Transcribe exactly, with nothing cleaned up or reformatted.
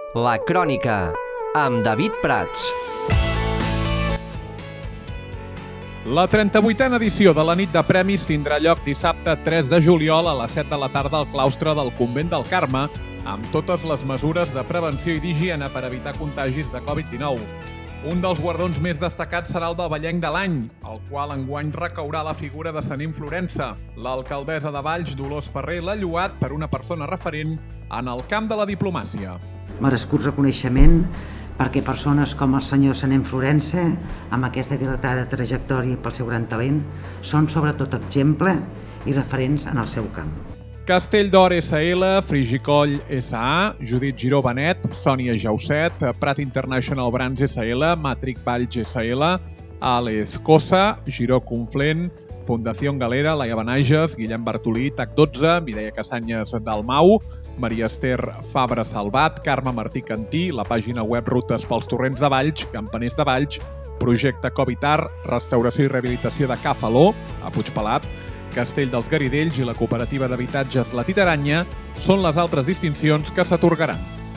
La Crònica, amb David Prats. La trenta-vuitena edició de la nit de premis tindrà lloc dissabte tres de juliol a les set de la tarda al claustre del Convent del Carme, amb totes les mesures de prevenció i d'higiene per evitar contagis de covid dinou. Un dels guardons més destacats serà el del Vallenc de l'any, el qual enguany recaurà la figura de Sant Florença. L'alcaldessa de Valls, Dolors Ferrer, l'ha lloat per una persona referent en el camp de la diplomàcia. Merescut reconeixement perquè persones com el senyor Sant Florença, amb aquesta dilatada trajectòria pel seu gran talent, són sobretot exemple i referents en el seu camp. Castelldor S L, Frigicoll S A, Judit Giró Benet, Sònia Jauset, Prat International Brands S L, Matric Valls S L, Ales Cosa, Giró Conflent, Fundació Galera, Laia Benages, Guillem Bartolí, T A C dotze, Mireia Casanyes Dalmau, Maria Ester Fabra Salvat, Carme Martí Cantí, la pàgina web Rutes pels Torrents de Valls, Campaners de Valls, Projecte Covitar, Restauració i Rehabilitació de Ca Faló, a Puigpelat, Castell dels Garidells i la cooperativa d'habitatges La Titaranya són les altres distincions que s'atorgaran.